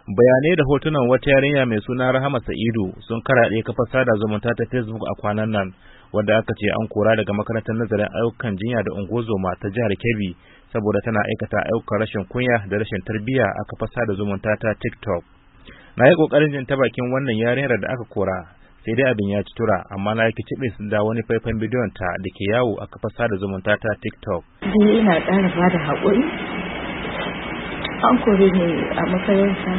Bayanai da hotunan wata yarinya mai suna Rahama Sa'idu sun karaɗe kafar sada zumunta ta Facebook a kwanan nan, wadda aka ce an kora daga makarantar nazarin ayyukan jinya da ungozoma ta jihar Kebbi saboda tana aikata ayyukan rashin kunya da rashin tarbiyya a kafar sada zumunta ta TikTok. Na yi kokarin jin ta bakin wannan yarinyar da aka kora, sai dai abin ya ci tura, amma na yake cibis da wani faifan bidiyon ta da ke yawo a kafar sada zumunta ta TikTok. Ina ƙara ba da haƙuri. An kore ne a makaranta,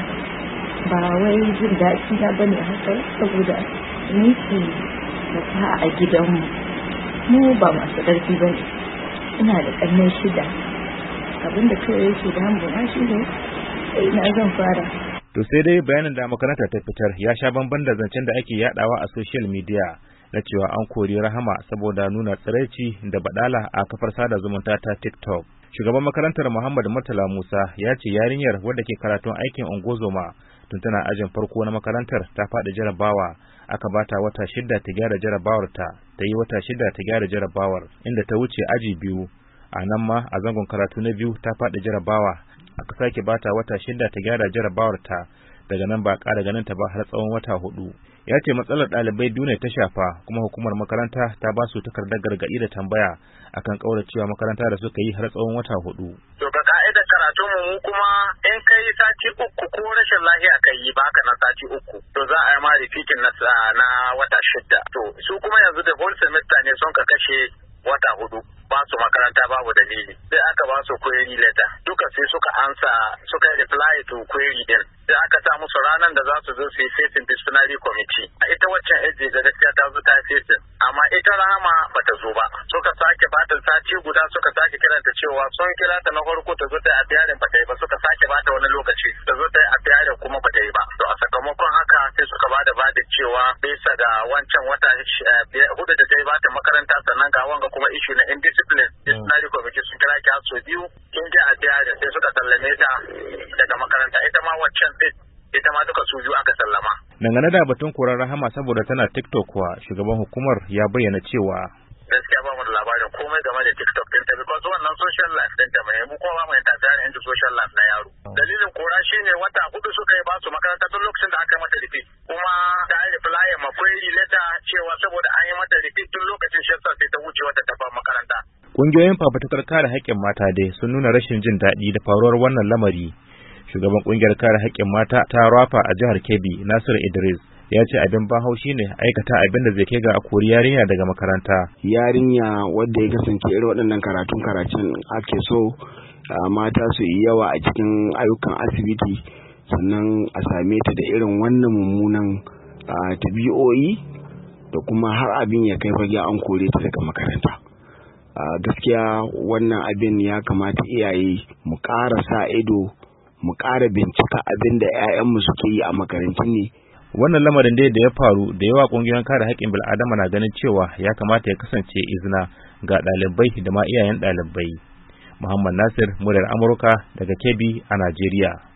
ba wai jin daɗi na bane haka, saboda ni ce da a gidanmu mu ba masu ƙarfi ba ne. Ina da ƙannai 6, abinda kawai yake damuna shi ne ina zan fara. To sai dai bayanin da makaranta ta fitar ya sha bamban da zancen da ake yadawa a social media na cewa an kori Rahama saboda nuna tsiraici da badala a kafar sada zumunta ta TikTok. Shugaban makarantar Muhammad Murtala Musa ya ce yarinyar wadda ke karatun aikin ungozoma tun tana ajin farko na makarantar ta faɗi jarabawa, aka bata wata 6 ta gyara jarabawar ta yi wata 6 ta gyara jarabawar, inda ta wuce aji 2. A nan ma a zangon karatu na 2 ta faɗi jarabawa, aka sake bata wata 6 ta gyara jarabawar ta, daga nan ba ƙara ganin ta ba har tsawon wata 4. Ya ce matsalar ɗalibai biyu ne ta shafa, kuma hukumar makaranta ta ba su takardar gargaɗi da tambaya akan ƙauracewa makaranta da suka yi har tsawon wata 4. To ga ka'idar karatun mu kuma in kai sati 3 ko rashin lafiya kai yi baka na sati 3 to za a yi ma repeating na wata 6. To su kuma yanzu da whole semester ne sun ka kashe wata 4 ba su makaranta babu dalili, sai aka ba su query letter, duka sai suka ansa, suka reply to query din, sai aka sa musu ranar da za su zo su yi facing disciplinary committee. Ita waccan aji da gaskiya ta zo ta facing, amma ita Rahama bata zo ba, suka sake bata sati guda, suka sake kiranta cewa sun kira ta na farko ta zo ta yi appearing bata yi ba, suka sake bata wani lokaci ta zo ta yi appearing kuma bata yi ba. To a sakamakon haka sai suka bada cewa bisa ga wancan wata 4 da ta yi bata makaranta, sannan ga wanga kuma issue na indiscipline disciplinary committee sun kira ki so 2 kin ji appearing, sai suka sallame ta daga makaranta. Ita ma waccan ita ma duka su biyu aka sallama. Dangane da batun korar Rahama saboda tana TikTok kuwa, shugaban hukumar ya bayyana cewa gaskiya ba mu da labarin komai game da TikTok ɗinta, because wannan social life ɗinta mai mu kowa mai tafiya into social life na yaro. Dalilin kora shine wata 4 suka yi ba su makaranta tun lokacin da aka yi mata repeat, kuma ta yi reply ma query letter cewa saboda an yi mata repeat tun lokacin shi yasa sai ta wuce wata ta makaranta. Kungiyoyin fafutukar kare haƙƙin mata dai sun nuna rashin jin daɗi da faruwar wannan lamari. Shugaban kungiyar kare haƙƙin mata ta Rafa a jihar Kebbi, Nasir Idris, ya ce abin ban haushi ne aikata abin da zai kai ga a kori yarinya daga makaranta. Yarinya wadda ya kasance irin waɗannan karatun ake so mata su yi yawa a cikin ayyukan asibiti, sannan a same ta da irin wannan mummunan tabi'o'i da kuma har abin ya kai fage an kore ta daga makaranta. Gaskiya wannan abin ya kamata iyaye mu ƙara sa ido, mu ƙara bincika abin da 'ya'yanmu suke yi a makarantun ne. Wannan lamarin dai da ya faru da yawa kungiyoyin kare haƙƙin bil'adama na ganin cewa ya kamata ya kasance izina ga ɗalibai da ma iyayen ɗalibai. Muhammad Nasir, muryar Amurka daga Kebbi a Najeriya.